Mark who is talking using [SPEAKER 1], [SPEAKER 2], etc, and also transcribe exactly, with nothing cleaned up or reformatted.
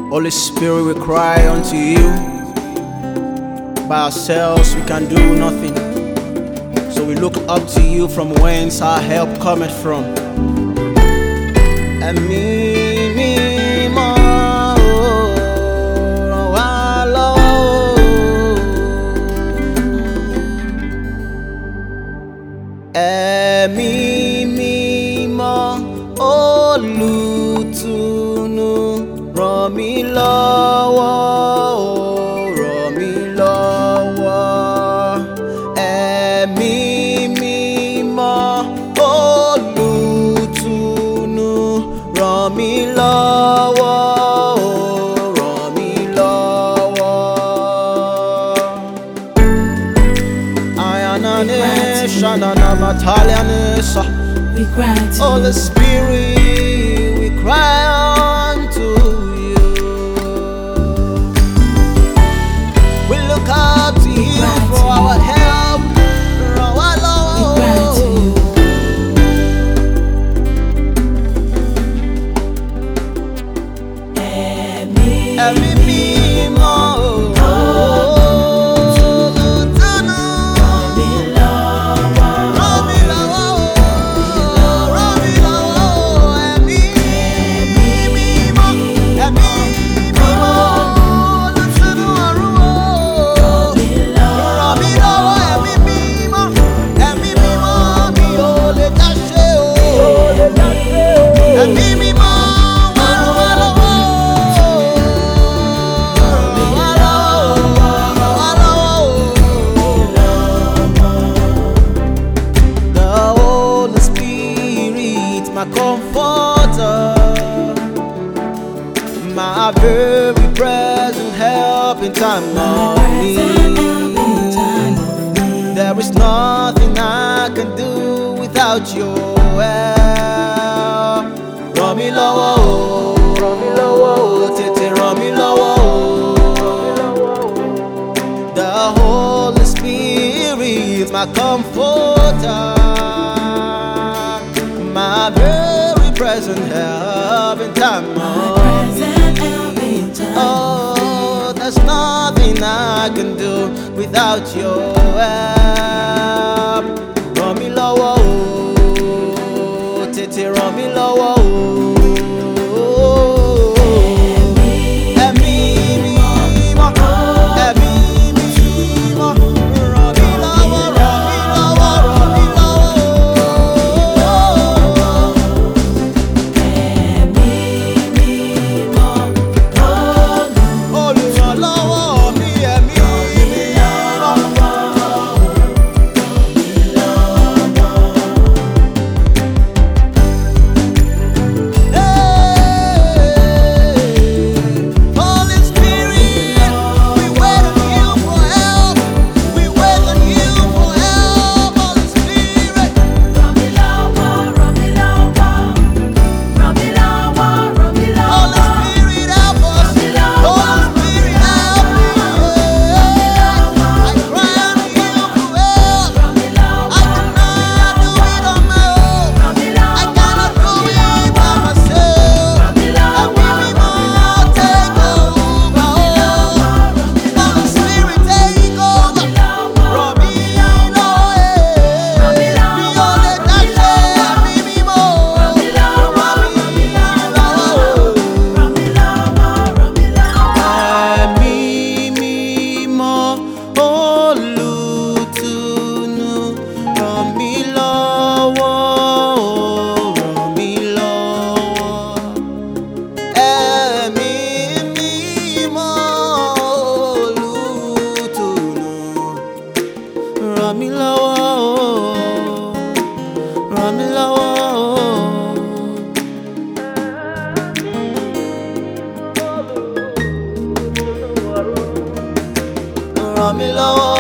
[SPEAKER 1] Holy Spirit, we cry unto you. By ourselves we can do nothing, so we look up to you from whence our help cometh from. Ẹ̀mí mímọ́, ràn wá lọ́wọ́. Ẹ̀mí mímọ́, olùtùnú, ràn mí lọ́wọ́, ràn mí lọ́wọ́. Ẹ̀mí mímọ́, olùtùnú, ràn mí lọ́wọ́, ràn mí lọ́wọ́. Ayanane shanana matalianesa.
[SPEAKER 2] We cry to
[SPEAKER 1] Holy Spirit, we cry unto you. We look up to you for our help.
[SPEAKER 2] We cry to you. Ẹ̀mí
[SPEAKER 1] Ẹ̀mí mímọ́, olùtùnú,
[SPEAKER 2] ràn mí lọ́wọ́.
[SPEAKER 1] ràn mí lọ́wọ́, ràn mí lọ́wọ́. Ẹ̀mí mímọ́, ẹ̀mí mímọ́, olùtùnú ọ̀run o. Ràn mí lọ́wọ́, ẹ̀mí mímọ́, ẹ̀mí mímọ́, mi ò lè dá ṣe o. Ẹ̀mí mímọ́, wá ràn wá lọ́wọ́. Ràn wá lọ́wọ́, ràn wá lọ́wọ́. The Holy Spirit, my comforter, my very present help in time of need. There is nothing I can do without your help. Ràn mí lọ́wọ́ o, ràn mí lọ́wọ́ o, tètè ràn mí lọ́wọ́ o. The Holy Spirit, my comforter, my very present help in time of
[SPEAKER 2] Present help in time.
[SPEAKER 1] Oh, there's nothing I can do without your help. Ràn mí lọ́wọ́ o, tètè ràn mí lọ́wọ́ o. Ẹ̀mí mímọ́, ẹ̀mí mímọ́, ràn mí lọ́wọ́, ràn mí lọ́wọ́, ràn mí lọ́wọ́.
[SPEAKER 2] Ẹ̀mí mímọ́,
[SPEAKER 1] Olùrànlọ́wọ́ mi, ẹ̀mí mímọ́. Holy Spirit, we wait on you for help. We wait on you for help, Holy Spirit.
[SPEAKER 2] ràn mí lọ́wọ́, ràn mí lọ́wọ́. Ràn mí lọ́wọ́, ràn mí
[SPEAKER 1] Holy
[SPEAKER 2] lọ́wọ́.
[SPEAKER 1] Spirit, help us. Holy Spirit, help me. I cry unto you for help.
[SPEAKER 2] Ràn mí lọ́wọ́,
[SPEAKER 1] I cannot do it on my own.
[SPEAKER 2] ràn mí
[SPEAKER 1] I
[SPEAKER 2] lọ́wọ́.
[SPEAKER 1] cannot do it by myself.
[SPEAKER 2] Ràn mí lọ́wọ́,
[SPEAKER 1] Ẹ̀mí mímọ́, take over. Holy Spirit, take over. Ràn mí lọ́wọ́, eh. Mi ò lè dá ṣe, ẹ̀mí mímọ́. Ràn mí lọ́wọ́.
[SPEAKER 2] Ràn mí lọ́wọ́, ràn mí lọ́wọ́.
[SPEAKER 1] Ẹ̀mí mímọ́, olùtùnú, ràn mí lọ́wọ́, ràn mí lọ́wọ́. Ẹ̀mí mímọ́, olùtùnú, ràn mí lọ́wọ́, ràn mí lọ́wọ́. Ràn mí lọ́wọ́.